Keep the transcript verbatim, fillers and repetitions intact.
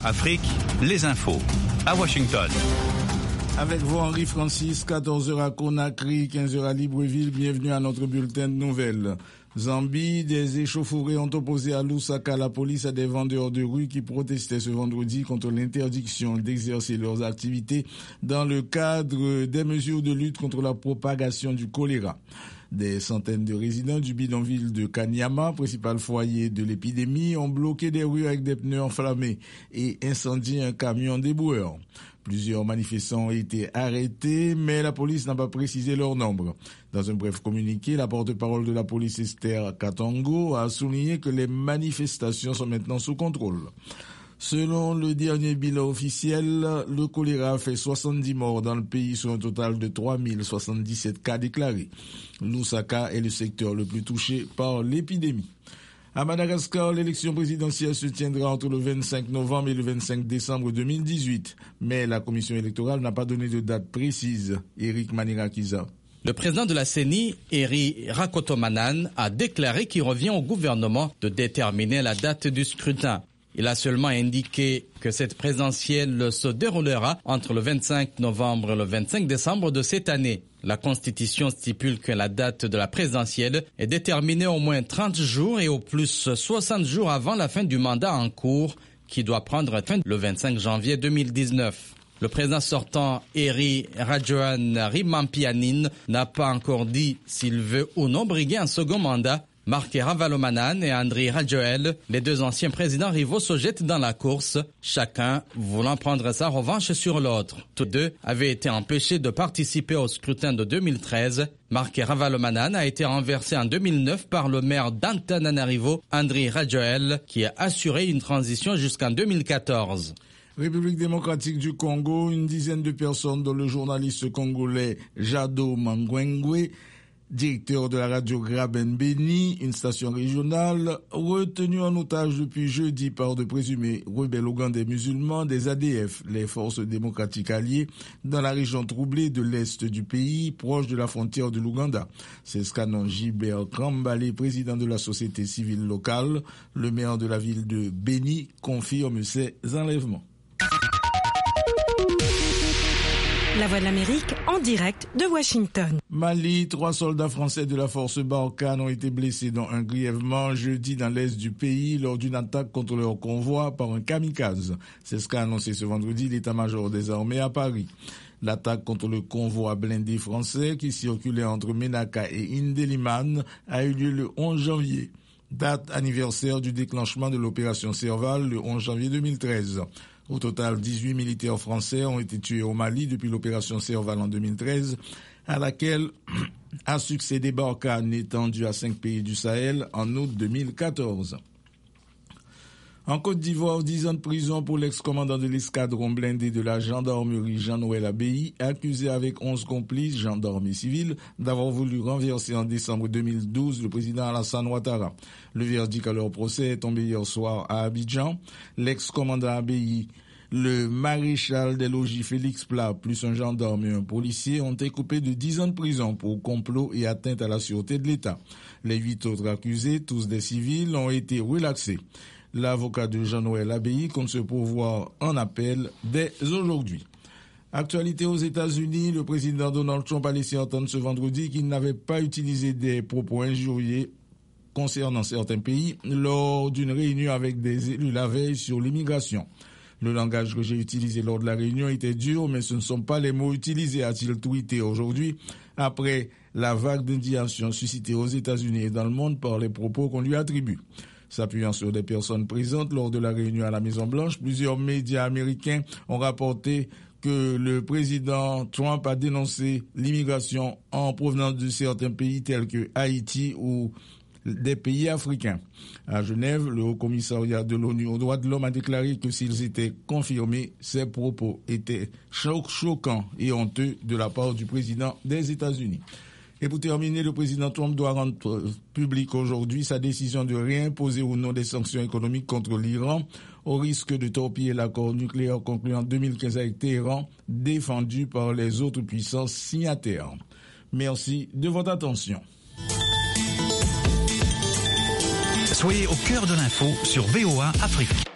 Afrique, les infos. À Washington. Avec vous, Henri Francis, quatorze heures à Conakry, quinze heures à Libreville. Bienvenue à notre bulletin de nouvelles. Zambie, des échauffourées ont opposé à Lusaka la police à des vendeurs de rue qui protestaient ce vendredi contre l'interdiction d'exercer leurs activités dans le cadre des mesures de lutte contre la propagation du choléra. Des centaines de résidents du bidonville de Kanyama, principal foyer de l'épidémie, ont bloqué des rues avec des pneus enflammés et incendié un camion déboueur. Plusieurs manifestants ont été arrêtés, mais la police n'a pas précisé leur nombre. Dans un bref communiqué, la porte-parole de la police Esther Katongo a souligné que les manifestations sont maintenant sous contrôle. Selon le dernier bilan officiel, le choléra fait soixante-dix morts dans le pays sur un total de trois mille soixante-dix-sept cas déclarés. Lusaka est le secteur le plus touché par l'épidémie. À Madagascar, l'élection présidentielle se tiendra entre le vingt-cinq novembre et le vingt-cinq décembre deux mille dix-huit. Mais la commission électorale n'a pas donné de date précise. Eric Manirakiza. Le président de la C E N I, Eri Rakotomanan, a déclaré qu'il revient au gouvernement de déterminer la date du scrutin. Il a seulement indiqué que cette présidentielle se déroulera entre le vingt-cinq novembre et le vingt-cinq décembre de cette année. La Constitution stipule que la date de la présidentielle est déterminée au moins trente jours et au plus soixante jours avant la fin du mandat en cours, qui doit prendre fin le vingt-cinq janvier deux mille dix-neuf. Le président sortant, Eri Rajoelinarimampianina, n'a pas encore dit s'il veut ou non briguer un second mandat. Marc Ravalomanan et Andry Rajoelina, les deux anciens présidents rivaux, se jettent dans la course, chacun voulant prendre sa revanche sur l'autre. Tous deux avaient été empêchés de participer au scrutin de deux mille treize. Marc Ravalomanan a été renversé en deux mille neuf par le maire d'Antananarivo, Andry Rajoelina, qui a assuré une transition jusqu'en deux mille quatorze. République démocratique du Congo, une dizaine de personnes dont le journaliste congolais Jado Mangwengwe, directeur de la radio Graben Beni, une station régionale, retenu en otage depuis jeudi par de présumés rebelles ougandais musulmans des A D F, les forces démocratiques alliées, dans la région troublée de l'est du pays, proche de la frontière de l'Ouganda. C'est ce qu'annonce Gilbert Kambale, président de la société civile locale. Le maire de la ville de Beni confirme ces enlèvements. La Voix de l'Amérique en direct de Washington. Mali, trois soldats français de la force Barkhane ont été blessés dont un grièvement jeudi dans l'est du pays lors d'une attaque contre leur convoi par un kamikaze. C'est ce qu'a annoncé ce vendredi l'état-major des armées à Paris. L'attaque contre le convoi blindé français qui circulait entre Menaka et Indeliman a eu lieu le onze janvier. Date anniversaire du déclenchement de l'opération Serval le onze janvier deux mille treize. Au total, dix-huit militaires français ont été tués au Mali depuis l'opération Serval en deux mille treize, à laquelle a succédé Barkhane, étendue à cinq pays du Sahel en août deux mille quatorze. En Côte d'Ivoire, dix ans de prison pour l'ex-commandant de l'escadron blindé de la gendarmerie Jean-Noël Abbaye, accusé avec onze complices, gendarmes et civils, d'avoir voulu renverser en décembre deux mille douze le président Alassane Ouattara. Le verdict à leur procès est tombé hier soir à Abidjan. L'ex-commandant Abbaye, le maréchal des logis Félix Plat, plus un gendarme et un policier, ont été coupés de dix ans de prison pour complot et atteinte à la sûreté de l'État. Les huit autres accusés, tous des civils, ont été relaxés. L'avocat de Jean-Noël Abbaye compte se pourvoir en appel dès aujourd'hui. Actualité aux États-Unis, le président Donald Trump a laissé entendre ce vendredi qu'il n'avait pas utilisé des propos injurieux concernant certains pays lors d'une réunion avec des élus la veille sur l'immigration. Le langage que j'ai utilisé lors de la réunion était dur, mais ce ne sont pas les mots utilisés, a-t-il tweeté aujourd'hui, après la vague d'indignation suscitée aux États-Unis et dans le monde par les propos qu'on lui attribue. S'appuyant sur des personnes présentes lors de la réunion à la Maison-Blanche, plusieurs médias américains ont rapporté que le président Trump a dénoncé l'immigration en provenance de certains pays tels que Haïti ou des pays africains. À Genève, le Haut-Commissariat de l'ONU aux droits de l'homme a déclaré que s'ils étaient confirmés, ces propos étaient cho- choquants et honteux de la part du président des États-Unis. Et pour terminer, le président Trump doit rendre public aujourd'hui sa décision de réimposer ou non des sanctions économiques contre l'Iran au risque de torpiller l'accord nucléaire conclu en deux mille quinze avec Téhéran, défendu par les autres puissances signataires. Merci de votre attention. Soyez au cœur de l'info sur V O A Afrique.